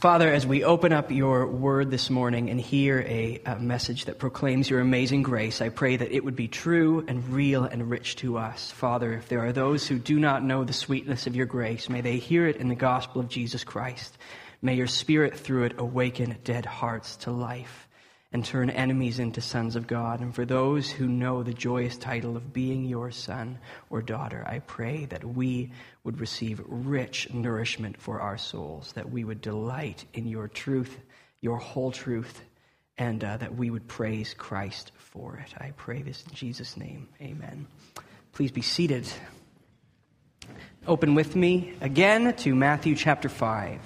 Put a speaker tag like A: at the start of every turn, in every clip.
A: Father, as we open up your word this morning and hear a message that proclaims your amazing grace, I pray that it would be true and real and rich to us. Father, if there are those who do not know the sweetness of your grace, may they hear it in the gospel of Jesus Christ. May your Spirit through it awaken dead hearts to life and turn enemies into sons of God. And for those who know the joyous title of being your son or daughter, I pray that we would receive rich nourishment for our souls, that we would delight in your truth, your whole truth, and that we would praise Christ for it. I pray this in Jesus' name. Amen. Please be seated. Open with me again to Matthew chapter 5.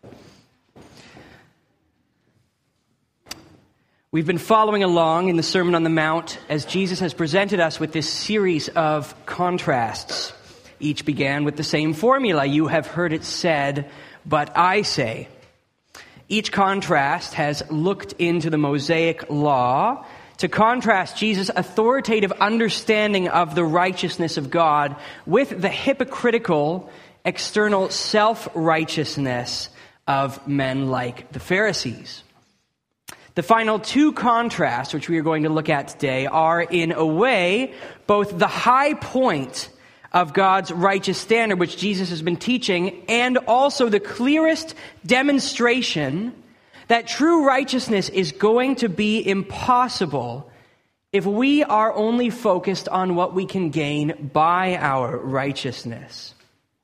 A: We've been following along in the Sermon on the Mount as Jesus has presented us with this series of contrasts. Each began with the same formula. You have heard it said, but I say. Each contrast has looked into the Mosaic law to contrast Jesus' authoritative understanding of the righteousness of God with the hypocritical external self-righteousness of men like the Pharisees. The final two contrasts, which we are going to look at today, are in a way both the high point of God's righteous standard, which Jesus has been teaching, and also the clearest demonstration that true righteousness is going to be impossible if we are only focused on what we can gain by our righteousness.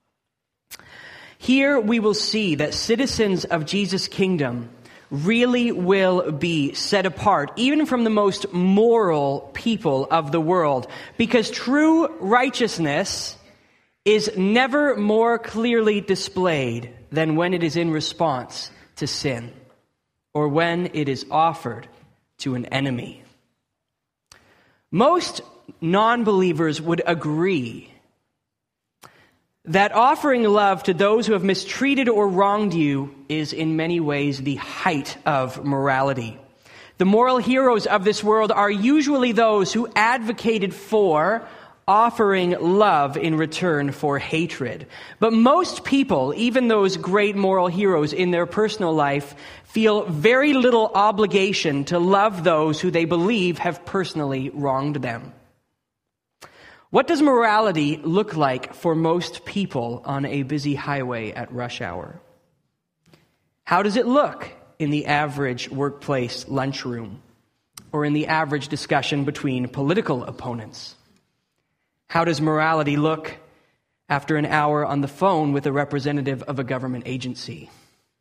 A: Here we will see that citizens of Jesus' kingdom really will be set apart, even from the most moral people of the world, because true righteousness is never more clearly displayed than when it is in response to sin, or when it is offered to an enemy. Most non-believers would agree that offering love to those who have mistreated or wronged you is in many ways the height of morality. The moral heroes of this world are usually those who advocated for offering love in return for hatred. But most people, even those great moral heroes in their personal life, feel very little obligation to love those who they believe have personally wronged them. What does morality look like for most people on a busy highway at rush hour? How does it look in the average workplace lunchroom or in the average discussion between political opponents? How does morality look after an hour on the phone with a representative of a government agency?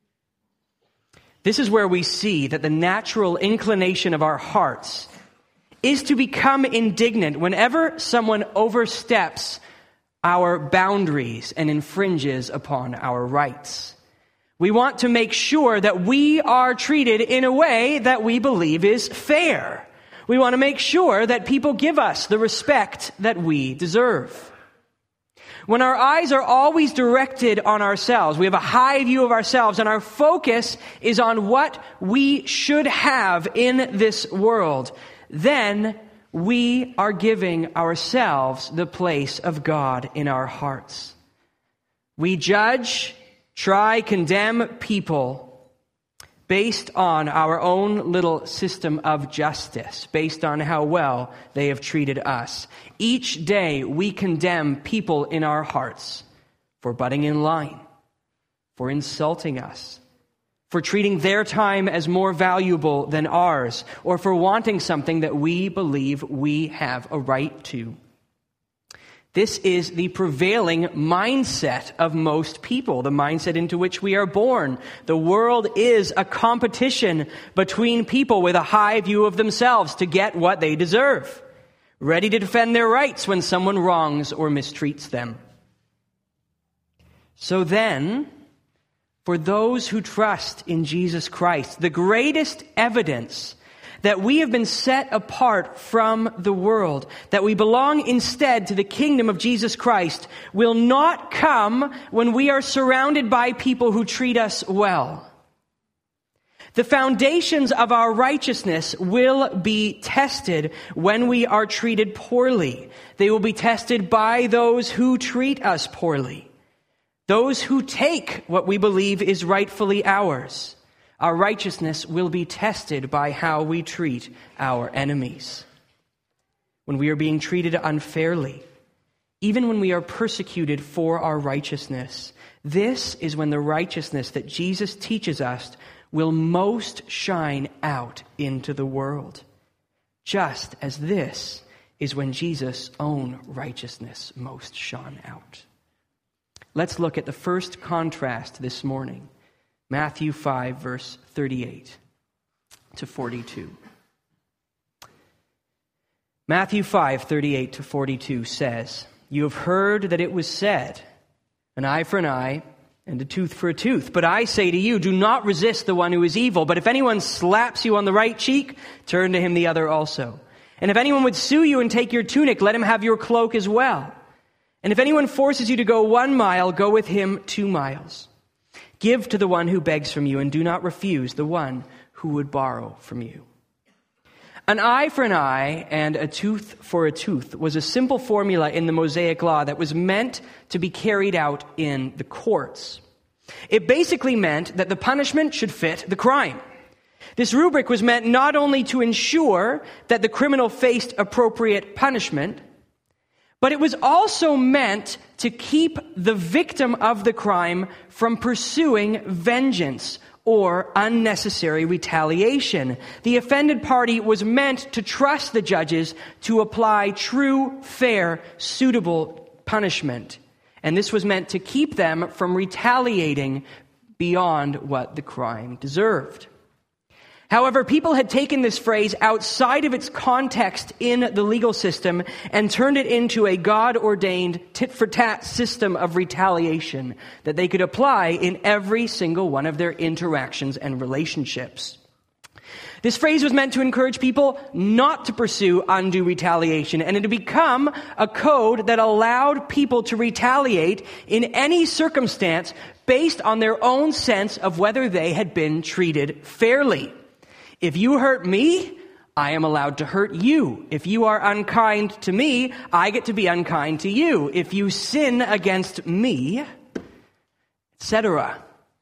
A: This is where we see that the natural inclination of our hearts is to become indignant whenever someone oversteps our boundaries and infringes upon our rights. We want to make sure that we are treated in a way that we believe is fair. We want to make sure that people give us the respect that we deserve. When our eyes are always directed on ourselves, we have a high view of ourselves, and our focus is on what we should have in this world, then we are giving ourselves the place of God in our hearts. We judge, try, condemn people based on our own little system of justice, based on how well they have treated us. Each day we condemn people in our hearts for butting in line, for insulting us, for treating their time as more valuable than ours, or for wanting something that we believe we have a right to. This is the prevailing mindset of most people, the mindset into which we are born. The world is a competition between people with a high view of themselves to get what they deserve, ready to defend their rights when someone wrongs or mistreats them. So then, for those who trust in Jesus Christ, the greatest evidence that we have been set apart from the world, that we belong instead to the kingdom of Jesus Christ, will not come when we are surrounded by people who treat us well. The foundations of our righteousness will be tested when we are treated poorly. They will be tested by those who treat us poorly. those who take what we believe is rightfully ours. Our righteousness will be tested by how we treat our enemies. When we are being treated unfairly, even when we are persecuted for our righteousness, this is when the righteousness that Jesus teaches us will most shine out into the world. Just as this is when Jesus' own righteousness most shone out. Let's look at the first contrast this morning. Matthew 5, verse 38 to 42. Matthew 5, 38 to 42 says, "You have heard that it was said, an eye for an eye and a tooth for a tooth. But I say to you, do not resist the one who is evil. But if anyone slaps you on the right cheek, turn to him the other also. And if anyone would sue you and take your tunic, let him have your cloak as well. And if anyone forces you to go 1 mile, go with him 2 miles. Give to the one who begs from you, and do not refuse the one who would borrow from you." An eye for an eye and a tooth for a tooth was a simple formula in the Mosaic Law that was meant to be carried out in the courts. It basically meant that the punishment should fit the crime. This rubric was meant not only to ensure that the criminal faced appropriate punishment, but it was also meant to keep the victim of the crime from pursuing vengeance or unnecessary retaliation. The offended party was meant to trust the judges to apply true, fair, suitable punishment. And this was meant to keep them from retaliating beyond what the crime deserved. However, people had taken this phrase outside of its context in the legal system and turned it into a God-ordained tit-for-tat system of retaliation that they could apply in every single one of their interactions and relationships. This phrase was meant to encourage people not to pursue undue retaliation, and it had become a code that allowed people to retaliate in any circumstance based on their own sense of whether they had been treated fairly. If you hurt me, I am allowed to hurt you. If you are unkind to me, I get to be unkind to you. If you sin against me, etc.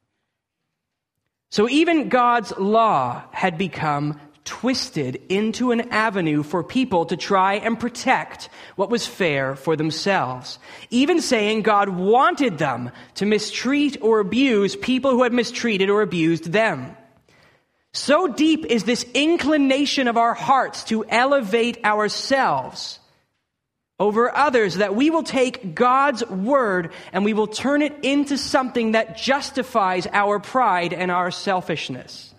A: So even God's law had become twisted into an avenue for people to try and protect what was fair for themselves. Even saying God wanted them to mistreat or abuse people who had mistreated or abused them. So deep is this inclination of our hearts to elevate ourselves over others that we will take God's word and we will turn it into something that justifies our pride and our selfishness.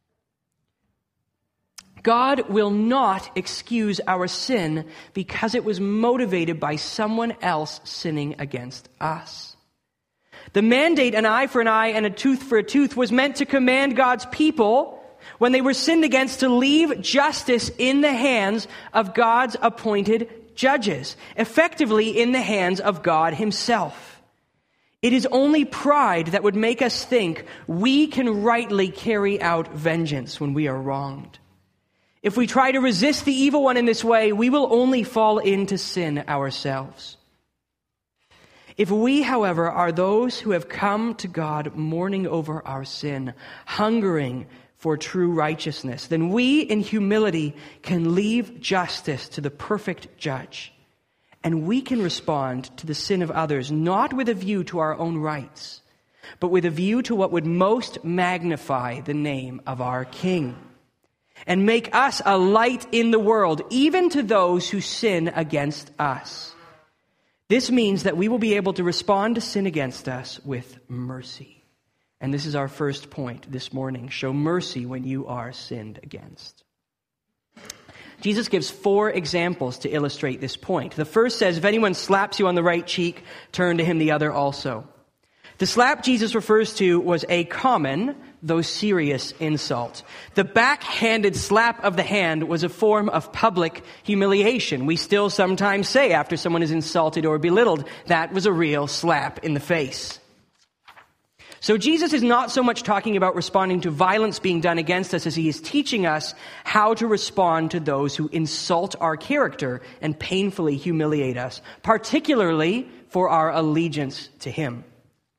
A: God will not excuse our sin because it was motivated by someone else sinning against us. The mandate, an eye for an eye and a tooth for a tooth, was meant to command God's people, when they were sinned against, to leave justice in the hands of God's appointed judges, effectively in the hands of God himself. It is only pride that would make us think we can rightly carry out vengeance when we are wronged. If we try to resist the evil one in this way, we will only fall into sin ourselves. If we, however, are those who have come to God mourning over our sin, hungering for true righteousness, then we in humility can leave justice to the perfect judge, and we can respond to the sin of others not with a view to our own rights, but with a view to what would most magnify the name of our King and make us a light in the world, even to those who sin against us. This means that we will be able to respond to sin against us with mercy. And this is our first point this morning. Show mercy when you are sinned against. Jesus gives 4 examples to illustrate this point. The first says, if anyone slaps you on the right cheek, turn to him the other also. The slap Jesus refers to was a common, though serious, insult. The backhanded slap of the hand was a form of public humiliation. We still sometimes say after someone is insulted or belittled, that was a real slap in the face. So Jesus is not so much talking about responding to violence being done against us as he is teaching us how to respond to those who insult our character and painfully humiliate us, particularly for our allegiance to him.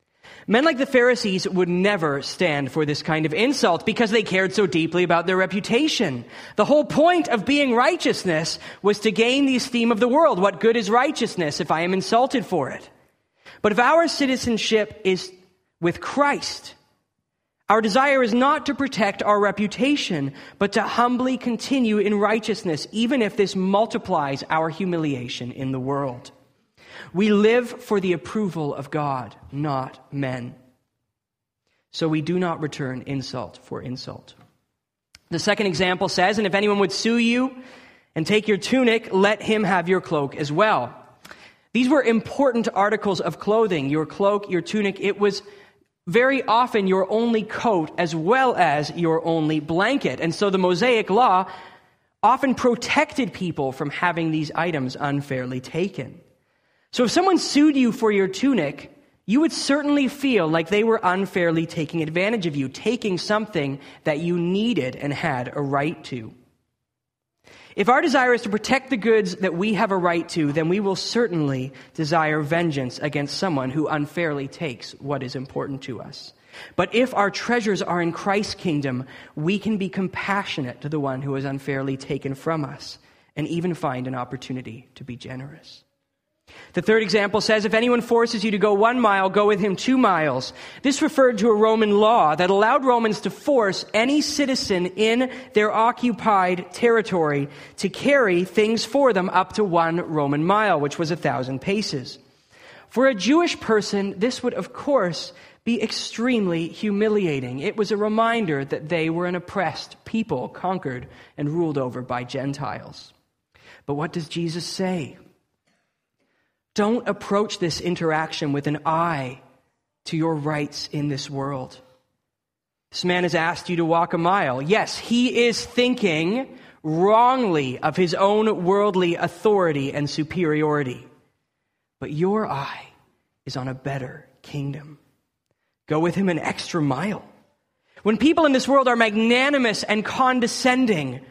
A: Men like the Pharisees would never stand for this kind of insult because they cared so deeply about their reputation. The whole point of being righteousness was to gain the esteem of the world. What good is righteousness if I am insulted for it? But if our citizenship is with Christ, our desire is not to protect our reputation, but to humbly continue in righteousness, even if this multiplies our humiliation in the world. We live for the approval of God, not men. So we do not return insult for insult. The second example says, and if anyone would sue you and take your tunic, let him have your cloak as well. These were important articles of clothing. Your cloak, your tunic, it was very often your only coat as well as your only blanket. And so the Mosaic law often protected people from having these items unfairly taken. So if someone sued you for your tunic, you would certainly feel like they were unfairly taking advantage of you, taking something that you needed and had a right to. If our desire is to protect the goods that we have a right to, then we will certainly desire vengeance against someone who unfairly takes what is important to us. But if our treasures are in Christ's kingdom, we can be compassionate to the one who is unfairly taken from us and even find an opportunity to be generous. The third example says, if anyone forces you to go 1 mile, go with him 2 miles. This referred to a Roman law that allowed Romans to force any citizen in their occupied territory to carry things for them up to 1 Roman mile, which was 1,000 paces. For a Jewish person, this would, of course, be extremely humiliating. It was a reminder that they were an oppressed people, conquered and ruled over by Gentiles. But what does Jesus say? Don't approach this interaction with an eye to your rights in this world. This man has asked you to walk 1 mile. Yes, he is thinking wrongly of his own worldly authority and superiority. But your eye is on a better kingdom. Go with him an extra mile. When people in this world are magnanimous and condescending,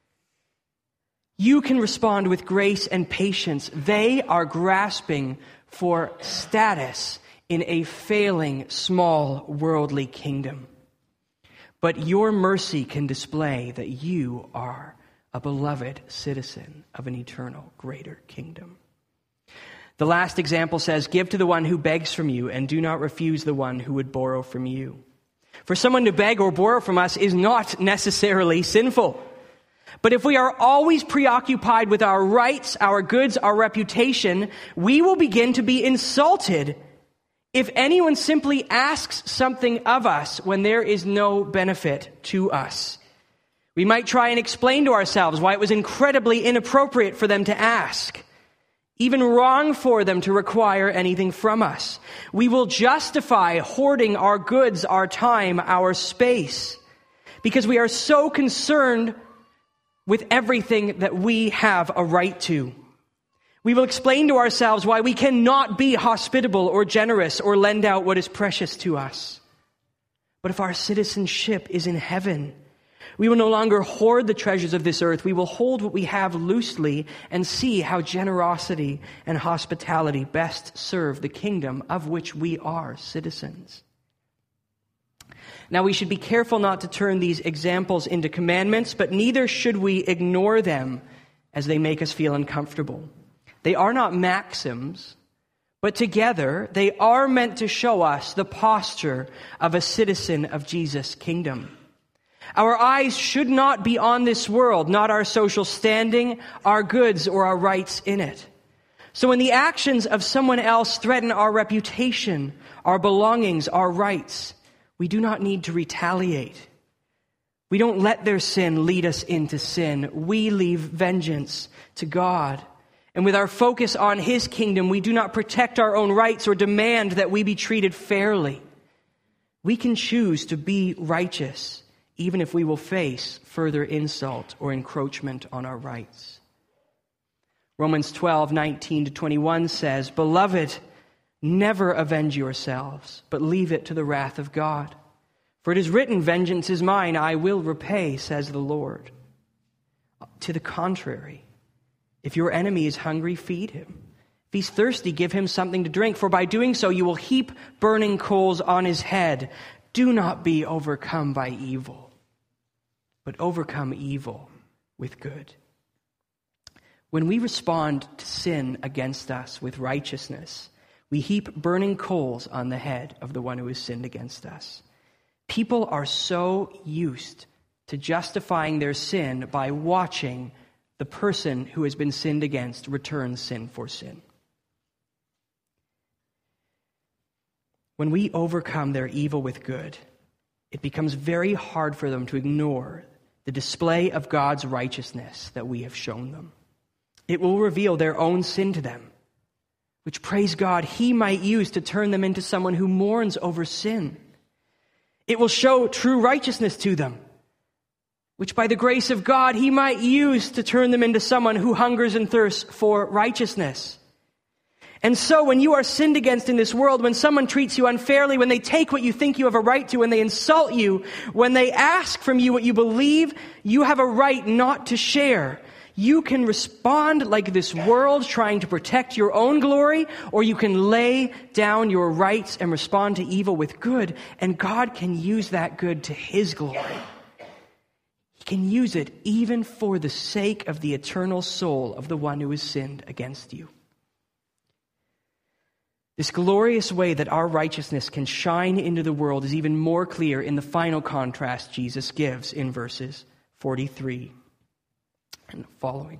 A: you can respond with grace and patience. They are grasping for status in a failing, small, worldly kingdom. But your mercy can display that you are a beloved citizen of an eternal, greater kingdom. The last example says, give to the one who begs from you, and do not refuse the one who would borrow from you. For someone to beg or borrow from us is not necessarily sinful. But if we are always preoccupied with our rights, our goods, our reputation, we will begin to be insulted if anyone simply asks something of us when there is no benefit to us. We might try and explain to ourselves why it was incredibly inappropriate for them to ask, even wrong for them to require anything from us. We will justify hoarding our goods, our time, our space, because we are so concerned with everything that we have a right to. We will explain to ourselves why we cannot be hospitable or generous or lend out what is precious to us. But if our citizenship is in heaven, we will no longer hoard the treasures of this earth. We will hold what we have loosely and see how generosity and hospitality best serve the kingdom of which we are citizens. Now, we should be careful not to turn these examples into commandments, but neither should we ignore them as they make us feel uncomfortable. They are not maxims, but together they are meant to show us the posture of a citizen of Jesus' kingdom. Our eyes should not be on this world, not our social standing, our goods, or our rights in it. So when the actions of someone else threaten our reputation, our belongings, our rights, we do not need to retaliate. We don't let their sin lead us into sin. We leave vengeance to God. And with our focus on His kingdom, we do not protect our own rights or demand that we be treated fairly. We can choose to be righteous, even if we will face further insult or encroachment on our rights. Romans 12:19-21 says, "Beloved, never avenge yourselves, but leave it to the wrath of God. For it is written, 'Vengeance is mine, I will repay,' says the Lord. To the contrary, if your enemy is hungry, feed him. If he's thirsty, give him something to drink, for by doing so you will heap burning coals on his head. Do not be overcome by evil, but overcome evil with good." When we respond to sin against us with righteousness, we heap burning coals on the head of the one who has sinned against us. People are so used to justifying their sin by watching the person who has been sinned against return sin for sin. When we overcome their evil with good, it becomes very hard for them to ignore the display of God's righteousness that we have shown them. It will reveal their own sin to them, which, praise God, he might use to turn them into someone who mourns over sin. It will show true righteousness to them, which by the grace of God, he might use to turn them into someone who hungers and thirsts for righteousness. And so when you are sinned against in this world, when someone treats you unfairly, when they take what you think you have a right to, when they insult you, when they ask from you what you believe you have a right not to share, you can respond like this world, trying to protect your own glory, or you can lay down your rights and respond to evil with good, and God can use that good to his glory. He can use it even for the sake of the eternal soul of the one who has sinned against you. This glorious way that our righteousness can shine into the world is even more clear in the final contrast Jesus gives in verses 43 and following.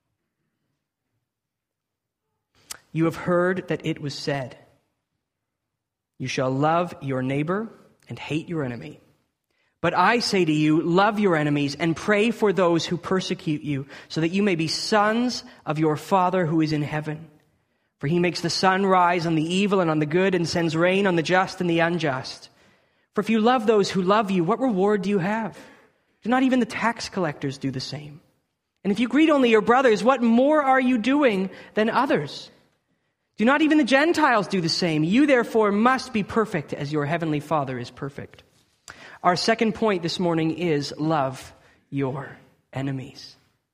A: "You have heard that it was said, 'You shall love your neighbor and hate your enemy.' But I say to you, love your enemies and pray for those who persecute you, so that you may be sons of your Father who is in heaven. For he makes the sun rise on the evil and on the good, and sends rain on the just and the unjust. For if you love those who love you, what reward do you have? Do not even the tax collectors do the same? And if you greet only your brothers, what more are you doing than others? Do not even the Gentiles do the same? You therefore must be perfect as your heavenly Father is perfect." Our second point this morning is love your enemies.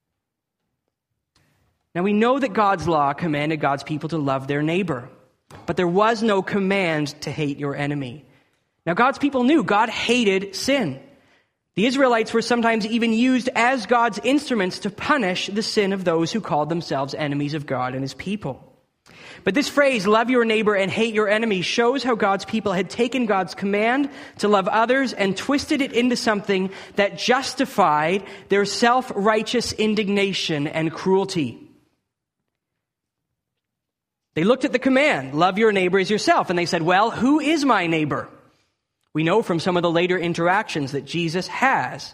A: Now we know that God's law commanded God's people to love their neighbor, but there was no command to hate your enemy. Now God's people knew God hated sin. The Israelites were sometimes even used as God's instruments to punish the sin of those who called themselves enemies of God and his people. But this phrase, love your neighbor and hate your enemy, shows how God's people had taken God's command to love others and twisted it into something that justified their self-righteous indignation and cruelty. They looked at the command, love your neighbor as yourself, and they said, well, who is my neighbor? We know from some of the later interactions that Jesus has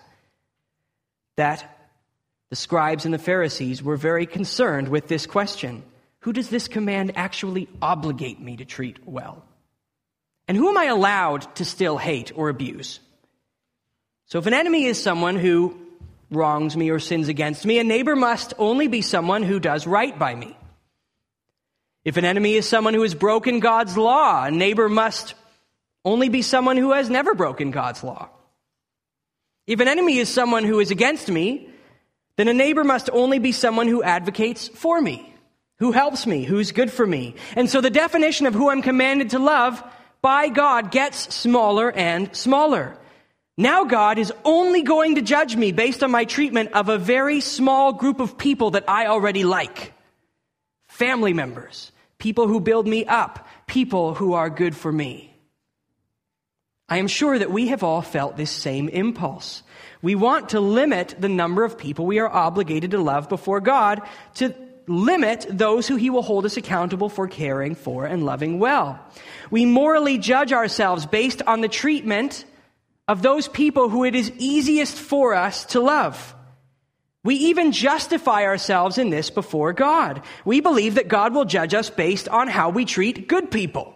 A: that the scribes and the Pharisees were very concerned with this question. Who does this command actually obligate me to treat well? And who am I allowed to still hate or abuse? So if an enemy is someone who wrongs me or sins against me, a neighbor must only be someone who does right by me. If an enemy is someone who has broken God's law, a neighbor must only be someone who has never broken God's law. If an enemy is someone who is against me, then a neighbor must only be someone who advocates for me, who helps me, who's good for me. And so the definition of who I'm commanded to love by God gets smaller and smaller. Now God is only going to judge me based on my treatment of a very small group of people that I already like. Family members, people who build me up, people who are good for me. I am sure that we have all felt this same impulse. We want to limit the number of people we are obligated to love before God, to limit those who he will hold us accountable for caring for and loving well. We morally judge ourselves based on the treatment of those people who it is easiest for us to love. We even justify ourselves in this before God. We believe that God will judge us based on how we treat good people,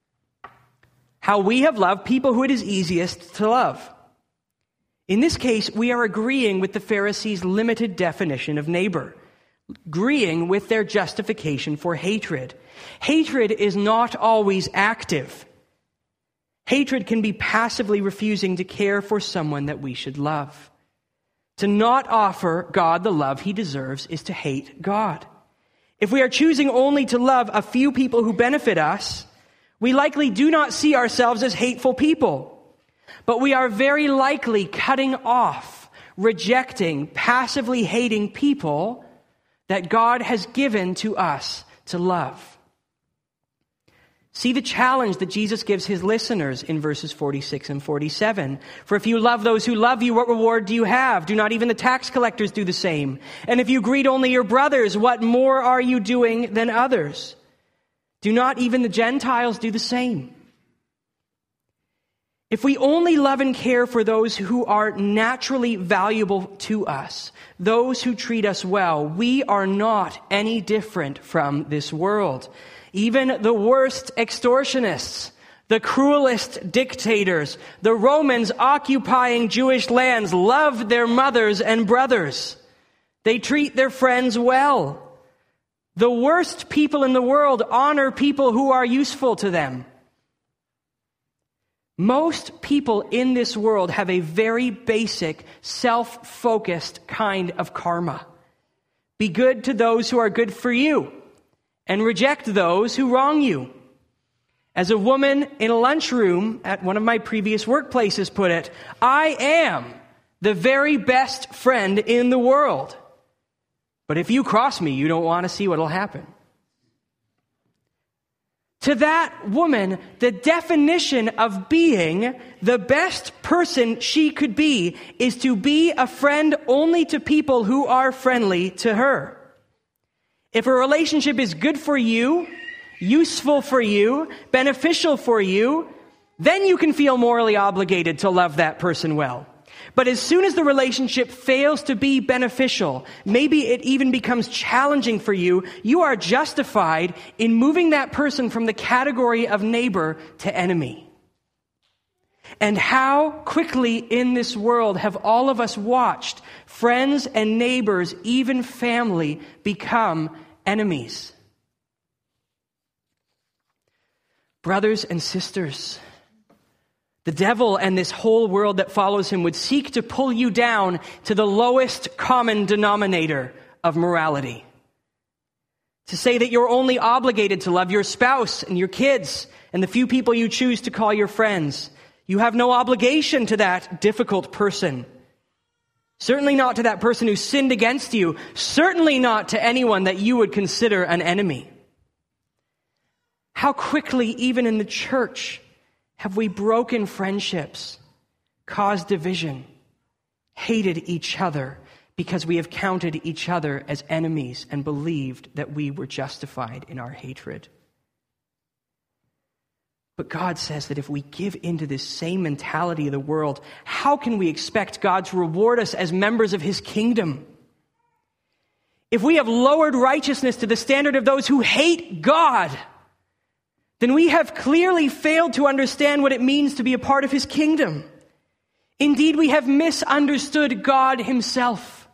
A: how we have loved people who it is easiest to love. In this case, we are agreeing with the Pharisees' limited definition of neighbor, agreeing with their justification for hatred. Hatred is not always active. Hatred can be passively refusing to care for someone that we should love. To not offer God the love he deserves is to hate God. If we are choosing only to love a few people who benefit us, we likely do not see ourselves as hateful people. But we are very likely cutting off, rejecting, passively hating people that God has given to us to love. See the challenge that Jesus gives his listeners in verses 46 and 47. For if you love those who love you, what reward do you have? Do not even the tax collectors do the same? And if you greet only your brothers, what more are you doing than others? Do not even the Gentiles do the same? If we only love and care for those who are naturally valuable to us, those who treat us well, we are not any different from this world. Even the worst extortionists, the cruelest dictators, the Romans occupying Jewish lands loved their mothers and brothers. They treat their friends well. The worst people in the world honor people who are useful to them. Most people in this world have a very basic, self-focused kind of karma. Be good to those who are good for you, and reject those who wrong you. As a woman in a lunchroom at one of my previous workplaces put it, I am the very best friend in the world. But if you cross me, you don't want to see what will happen. To that woman, the definition of being the best person she could be is to be a friend only to people who are friendly to her. If a relationship is good for you, useful for you, beneficial for you, then you can feel morally obligated to love that person well. But as soon as the relationship fails to be beneficial, maybe it even becomes challenging for you, you are justified in moving that person from the category of neighbor to enemy. And how quickly in this world have all of us watched friends and neighbors, even family, become enemies. Brothers and sisters, the devil and this whole world that follows him would seek to pull you down to the lowest common denominator of morality. To say that you're only obligated to love your spouse and your kids and the few people you choose to call your friends. You have no obligation to that difficult person. Certainly not to that person who sinned against you. Certainly not to anyone that you would consider an enemy. How quickly, even in the church, have we broken friendships, caused division, hated each other because we have counted each other as enemies and believed that we were justified in our hatred. But God says that if we give into this same mentality of the world, how can we expect God to reward us as members of his kingdom? If we have lowered righteousness to the standard of those who hate God, then we have clearly failed to understand what it means to be a part of his kingdom. Indeed, we have misunderstood God himself.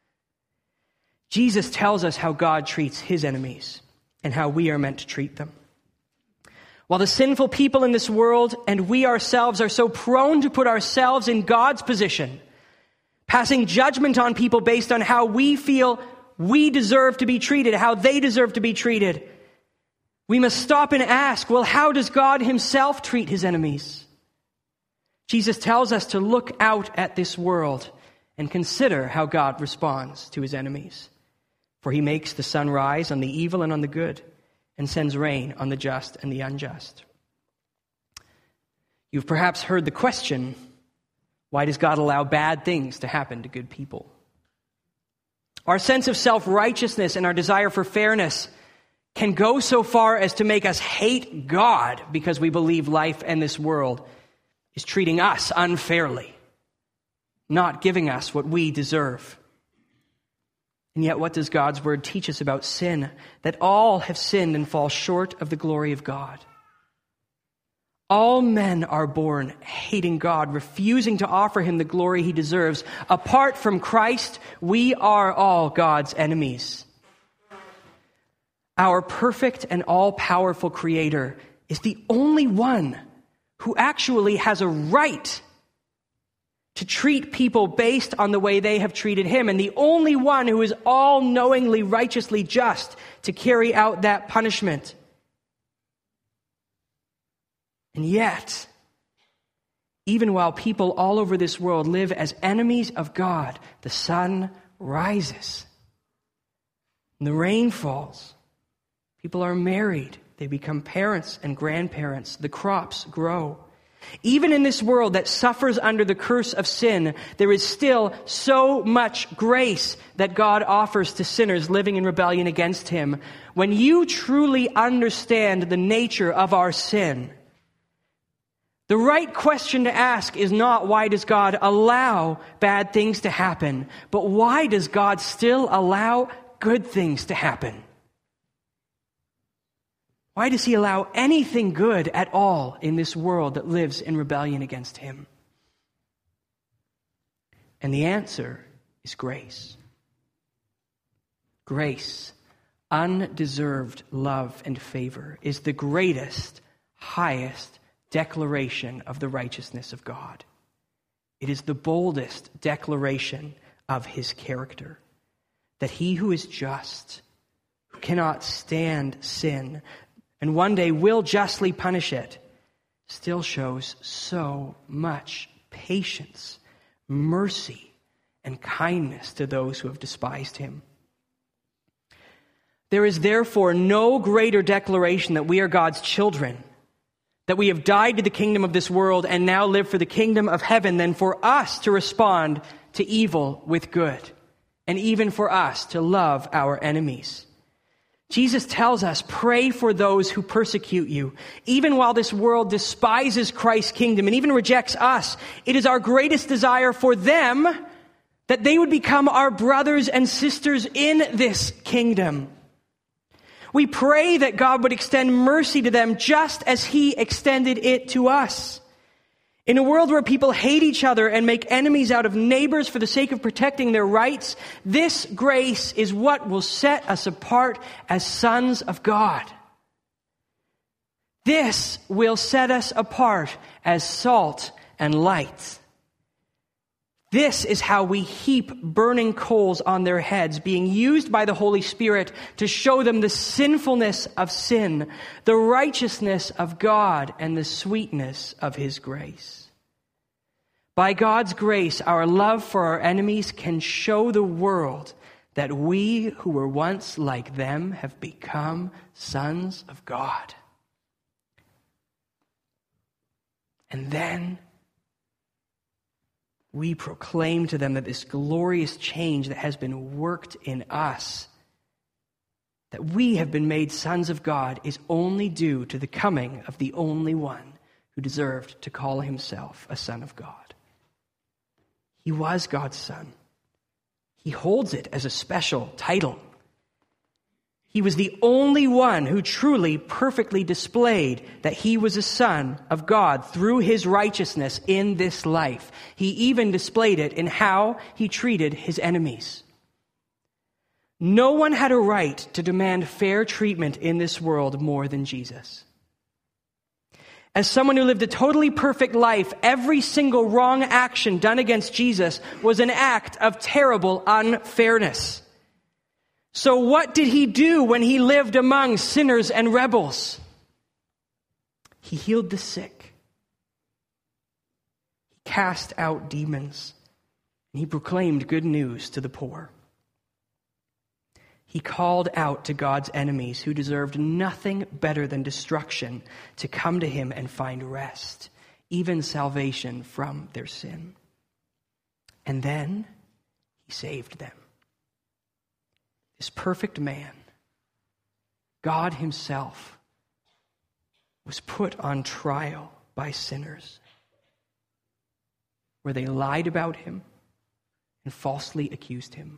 A: Jesus tells us how God treats his enemies and how we are meant to treat them. While the sinful people in this world and we ourselves are so prone to put ourselves in God's position, passing judgment on people based on how we feel we deserve to be treated, how they deserve to be treated, we must stop and ask, well, how does God himself treat his enemies? Jesus tells us to look out at this world and consider how God responds to his enemies. For he makes the sun rise on the evil and on the good, and sends rain on the just and the unjust. You've perhaps heard the question, why does God allow bad things to happen to good people? Our sense of self-righteousness and our desire for fairness can go so far as to make us hate God because we believe life and this world is treating us unfairly, not giving us what we deserve. And yet, what does God's word teach us about sin? That all have sinned and fall short of the glory of God. All men are born hating God, refusing to offer him the glory he deserves. Apart from Christ, we are all God's enemies. Our perfect and all-powerful Creator is the only one who actually has a right to treat people based on the way they have treated him, and the only one who is all-knowingly, righteously just to carry out that punishment. And yet, even while people all over this world live as enemies of God, the sun rises, and the rain falls. People are married. They become parents and grandparents. The crops grow. Even in this world that suffers under the curse of sin, there is still so much grace that God offers to sinners living in rebellion against him. When you truly understand the nature of our sin, the right question to ask is not why does God allow bad things to happen, but why does God still allow good things to happen? Why does he allow anything good at all in this world that lives in rebellion against him? And the answer is grace. Grace, undeserved love and favor, is the greatest, highest declaration of the righteousness of God. It is the boldest declaration of his character, that he who is just, who cannot stand sin, and one day will justly punish it, still shows so much patience, mercy, and kindness to those who have despised him. There is therefore no greater declaration that we are God's children, that we have died to the kingdom of this world and now live for the kingdom of heaven, than for us to respond to evil with good, and even for us to love our enemies. Jesus tells us, pray for those who persecute you. Even while this world despises Christ's kingdom and even rejects us, it is our greatest desire for them that they would become our brothers and sisters in this kingdom. We pray that God would extend mercy to them just as he extended it to us. In a world where people hate each other and make enemies out of neighbors for the sake of protecting their rights, this grace is what will set us apart as sons of God. This will set us apart as salt and light. This is how we heap burning coals on their heads, being used by the Holy Spirit to show them the sinfulness of sin, the righteousness of God, and the sweetness of his grace. By God's grace, our love for our enemies can show the world that we who were once like them have become sons of God. And then we proclaim to them that this glorious change that has been worked in us, that we have been made sons of God, is only due to the coming of the only one who deserved to call himself a son of God. He was God's son. He holds it as a special title. He was the only one who truly, perfectly displayed that he was a son of God through his righteousness in this life. He even displayed it in how he treated his enemies. No one had a right to demand fair treatment in this world more than Jesus. As someone who lived a totally perfect life, every single wrong action done against Jesus was an act of terrible unfairness. So what did he do when he lived among sinners and rebels? He healed the sick. He cast out demons. And he proclaimed good news to the poor. He called out to God's enemies who deserved nothing better than destruction to come to him and find rest, even salvation from their sin. And then he saved them. This perfect man, God himself, was put on trial by sinners, where they lied about him and falsely accused him.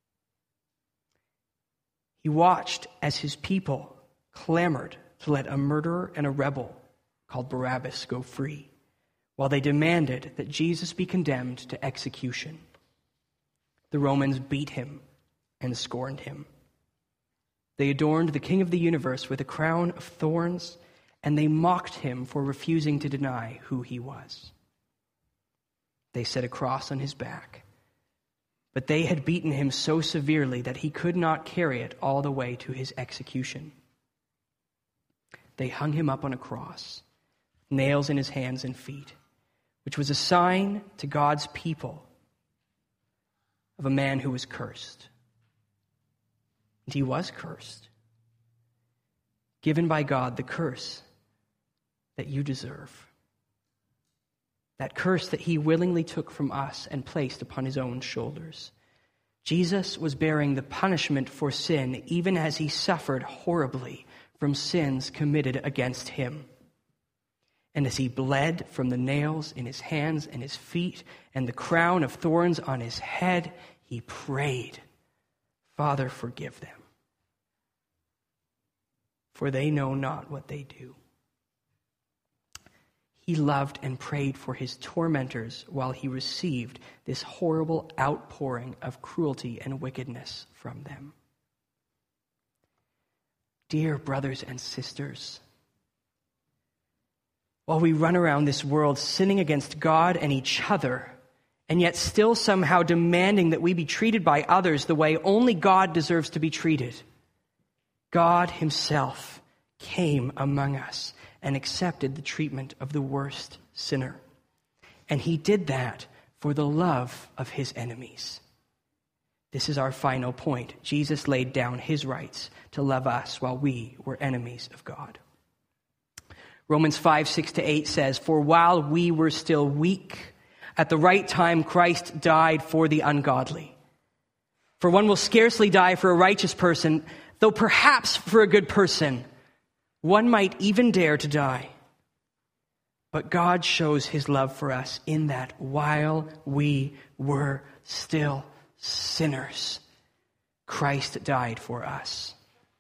A: He watched as his people clamored to let a murderer and a rebel called Barabbas go free, while they demanded that Jesus be condemned to execution. The Romans beat him and scorned him. They adorned the King of the universe with a crown of thorns, and they mocked him for refusing to deny who he was. They set a cross on his back, but they had beaten him so severely that he could not carry it all the way to his execution. They hung him up on a cross, nails in his hands and feet, which was a sign to God's people of a man who was cursed. And he was cursed, given by God the curse that you deserve. That curse that he willingly took from us and placed upon his own shoulders. Jesus was bearing the punishment for sin even as he suffered horribly from sins committed against him. And as he bled from the nails in his hands and his feet and the crown of thorns on his head, he prayed, "Father, forgive them, for they know not what they do." He loved and prayed for his tormentors while he received this horrible outpouring of cruelty and wickedness from them. Dear brothers and sisters, while we run around this world sinning against God and each other, and yet still somehow demanding that we be treated by others the way only God deserves to be treated, God himself came among us and accepted the treatment of the worst sinner. And he did that for the love of his enemies. This is our final point. Jesus laid down his rights to love us while we were enemies of God. Romans 5:6-8 says, "For while we were still weak, at the right time Christ died for the ungodly. For one will scarcely die for a righteous person, though perhaps for a good person one might even dare to die. But God shows his love for us in that while we were still sinners, Christ died for us."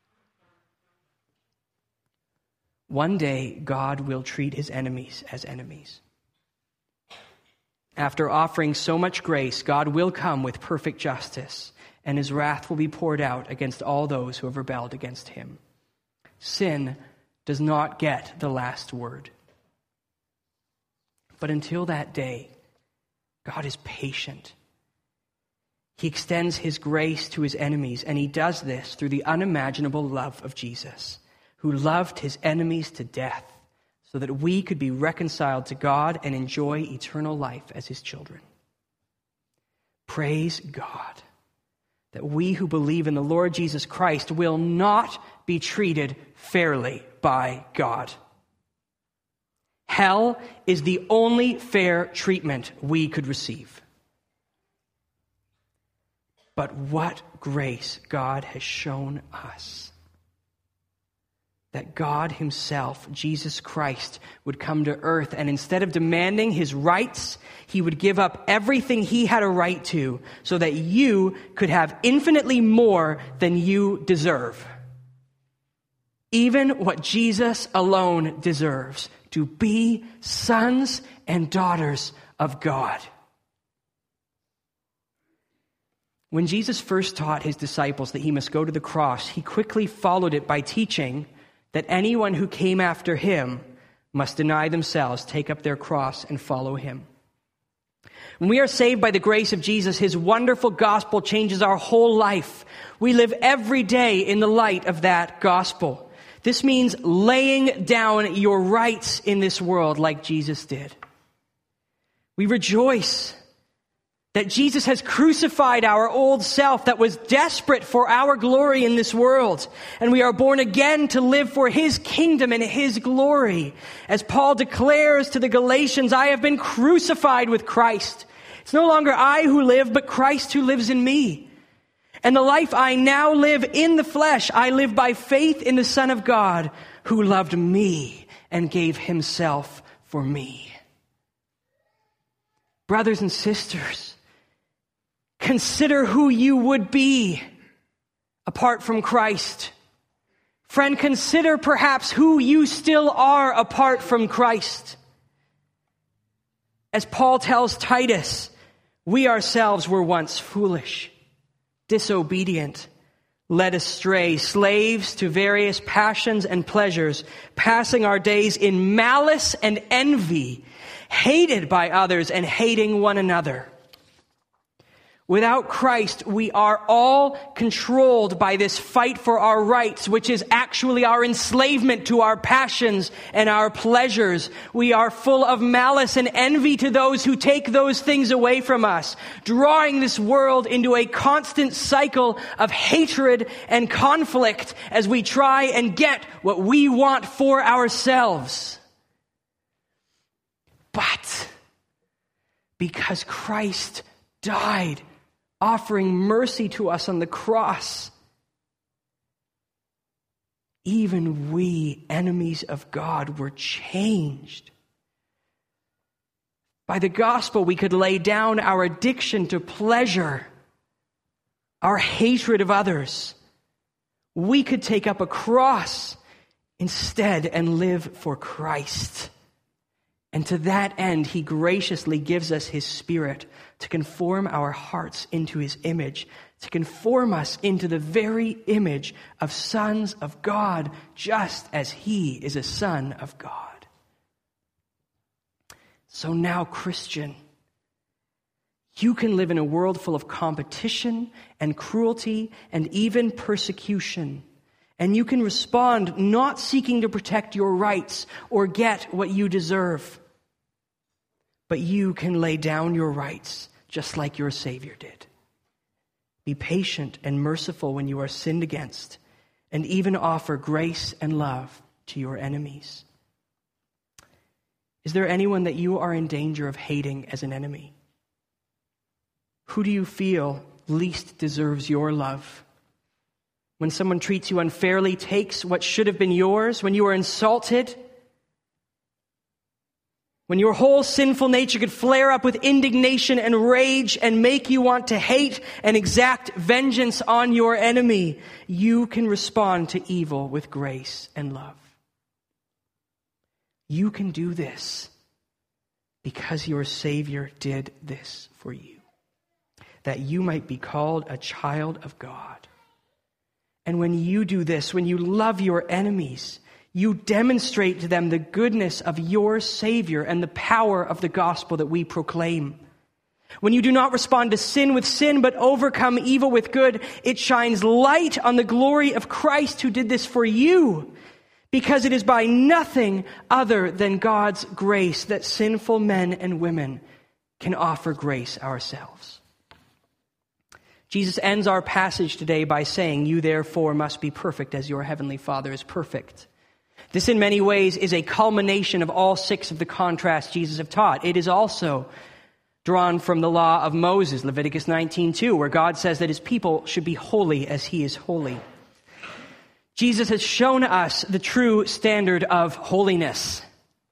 A: One day, God will treat his enemies as enemies. After offering so much grace, God will come with perfect justice, and his wrath will be poured out against all those who have rebelled against him. Sin does not get the last word. But until that day, God is patient. He extends his grace to his enemies, and he does this through the unimaginable love of Jesus, who loved his enemies to death so that we could be reconciled to God and enjoy eternal life as his children. Praise God that we who believe in the Lord Jesus Christ will not be treated fairly by God. Hell is the only fair treatment we could receive. But what grace God has shown us. That God himself, Jesus Christ, would come to earth, and instead of demanding his rights, he would give up everything he had a right to so that you could have infinitely more than you deserve. Even what Jesus alone deserves, to be sons and daughters of God. When Jesus first taught his disciples that he must go to the cross, he quickly followed it by teaching that anyone who came after him must deny themselves, take up their cross, and follow him. When we are saved by the grace of Jesus, his wonderful gospel changes our whole life. We live every day in the light of that gospel. This means laying down your rights in this world like Jesus did. We rejoice that Jesus has crucified our old self that was desperate for our glory in this world. And we are born again to live for his kingdom and his glory. As Paul declares to the Galatians, "I have been crucified with Christ. It's no longer I who live, but Christ who lives in me. And the life I now live in the flesh, I live by faith in the Son of God, who loved me and gave himself for me." Brothers and sisters, consider who you would be apart from Christ. Friend, consider perhaps who you still are apart from Christ. As Paul tells Titus, we ourselves were once foolish, disobedient, led astray, slaves to various passions and pleasures, passing our days in malice and envy, hated by others and hating one another. Without Christ, we are all controlled by this fight for our rights, which is actually our enslavement to our passions and our pleasures. We are full of malice and envy to those who take those things away from us, drawing this world into a constant cycle of hatred and conflict as we try and get what we want for ourselves. But because Christ died, offering mercy to us on the cross, even we, enemies of God, were changed. By the gospel, we could lay down our addiction to pleasure, our hatred of others. We could take up a cross instead and live for Christ. And to that end, he graciously gives us his Spirit to conform our hearts into his image, to conform us into the very image of sons of God, just as he is a son of God. So now, Christian, you can live in a world full of competition and cruelty and even persecution. And you can respond not seeking to protect your rights or get what you deserve. But you can lay down your rights just like your Savior did. Be patient and merciful when you are sinned against, and even offer grace and love to your enemies. Is there anyone that you are in danger of hating as an enemy? Who do you feel least deserves your love? When someone treats you unfairly, takes what should have been yours, when you are insulted, when your whole sinful nature could flare up with indignation and rage and make you want to hate and exact vengeance on your enemy, you can respond to evil with grace and love. You can do this because your Savior did this for you, that you might be called a child of God. And when you do this, when you love your enemies, you demonstrate to them the goodness of your Savior and the power of the gospel that we proclaim. When you do not respond to sin with sin, but overcome evil with good, it shines light on the glory of Christ who did this for you, because it is by nothing other than God's grace that sinful men and women can offer grace ourselves. Jesus ends our passage today by saying, "You therefore must be perfect as your heavenly Father is perfect." This in many ways is a culmination of all six of the contrasts Jesus have taught. It is also drawn from the law of Moses, Leviticus 19:2, where God says that his people should be holy as he is holy. Jesus has shown us the true standard of holiness.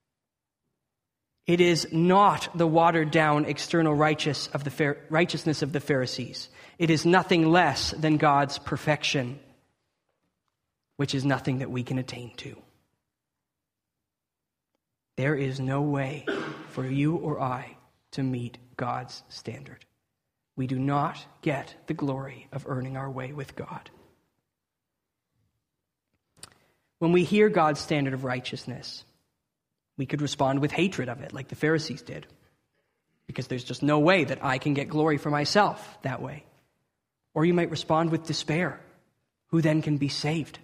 A: It is not the watered-down external righteousness of the Pharisees. It is nothing less than God's perfection, which is nothing that we can attain to. There is no way for you or I to meet God's standard. We do not get the glory of earning our way with God. When we hear God's standard of righteousness, we could respond with hatred of it, like the Pharisees did, because there's just no way that I can get glory for myself that way. Or you might respond with despair. Who then can be saved?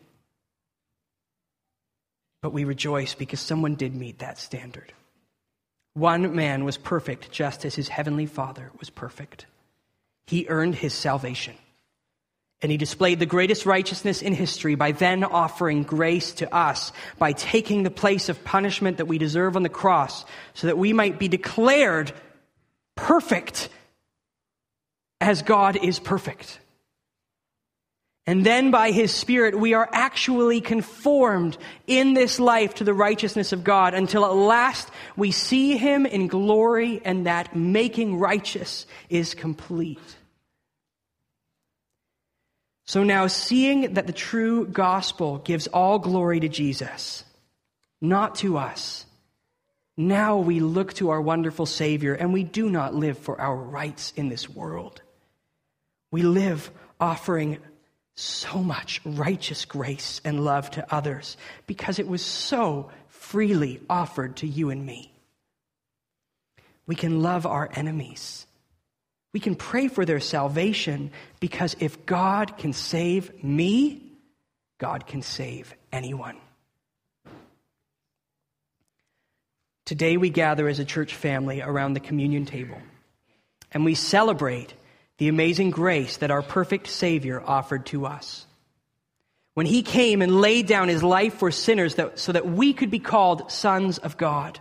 A: But we rejoice because someone did meet that standard. One man was perfect just as his heavenly Father was perfect. He earned his salvation. And he displayed the greatest righteousness in history by then offering grace to us, by taking the place of punishment that we deserve on the cross, so that we might be declared perfect as God is perfect. And then by his Spirit, we are actually conformed in this life to the righteousness of God until at last we see him in glory, and that making righteous is complete. So now, seeing that the true gospel gives all glory to Jesus, not to us, now we look to our wonderful Savior, and we do not live for our rights in this world. We live offering so much righteous grace and love to others because it was so freely offered to you and me. We can love our enemies. We can pray for their salvation because if God can save me, God can save anyone. Today we gather as a church family around the communion table, and we celebrate the amazing grace that our perfect Savior offered to us. When he came and laid down his life for sinners so that we could be called sons of God.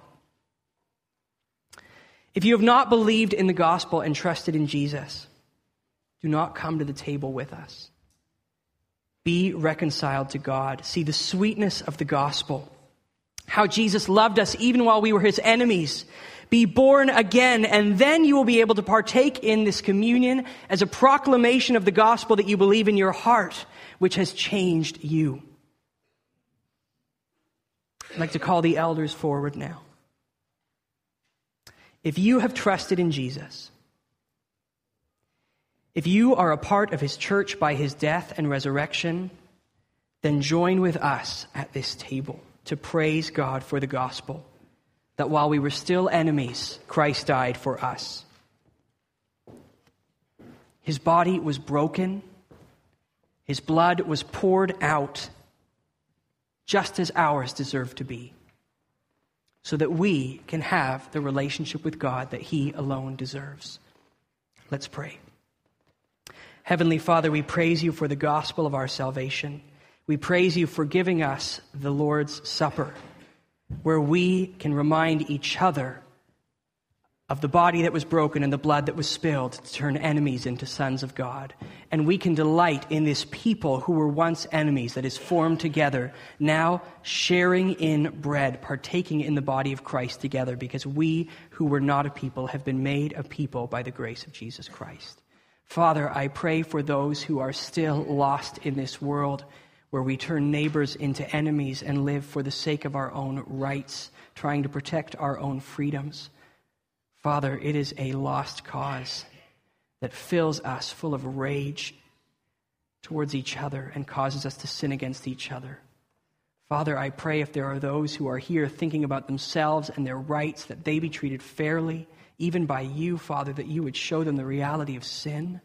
A: If you have not believed in the gospel and trusted in Jesus, do not come to the table with us. Be reconciled to God. See the sweetness of the gospel. How Jesus loved us even while we were his enemies. Be born again, and then you will be able to partake in this communion as a proclamation of the gospel that you believe in your heart, which has changed you. I'd like to call the elders forward now. If you have trusted in Jesus, if you are a part of his church by his death and resurrection, then join with us at this table to praise God for the gospel, that while we were still enemies, Christ died for us. His body was broken. His blood was poured out, just as ours deserved to be, so that we can have the relationship with God that he alone deserves. Let's pray. Heavenly Father, we praise you for the gospel of our salvation. We praise you for giving us the Lord's Supper, where we can remind each other of the body that was broken and the blood that was spilled to turn enemies into sons of God. And we can delight in this people who were once enemies that is formed together, now sharing in bread, partaking in the body of Christ together, because we who were not a people have been made a people by the grace of Jesus Christ. Father, I pray for those who are still lost in this world, where we turn neighbors into enemies and live for the sake of our own rights, trying to protect our own freedoms. Father, it is a lost cause that fills us full of rage towards each other and causes us to sin against each other. Father, I pray if there are those who are here thinking about themselves and their rights, that they be treated fairly, even by you, Father, that you would show them the reality of sin,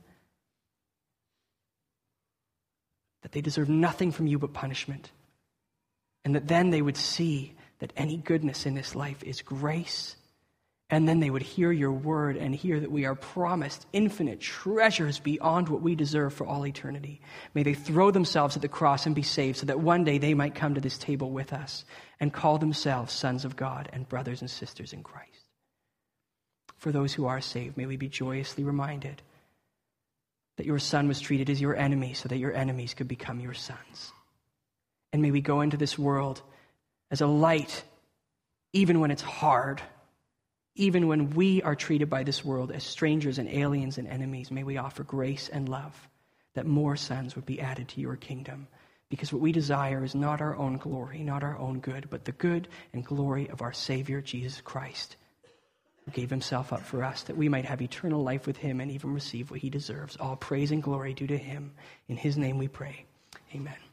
A: that they deserve nothing from you but punishment, and that then they would see that any goodness in this life is grace, and then they would hear your word and hear that we are promised infinite treasures beyond what we deserve for all eternity. May they throw themselves at the cross and be saved, so that one day they might come to this table with us and call themselves sons of God and brothers and sisters in Christ. For those who are saved, may we be joyously reminded that your son was treated as your enemy so that your enemies could become your sons. And may we go into this world as a light, even when it's hard, even when we are treated by this world as strangers and aliens and enemies. May we offer grace and love, that more sons would be added to your kingdom. Because what we desire is not our own glory, not our own good, but the good and glory of our Savior, Jesus Christ, who gave himself up for us, that we might have eternal life with him and even receive what he deserves. All praise and glory due to him. In his name we pray. Amen.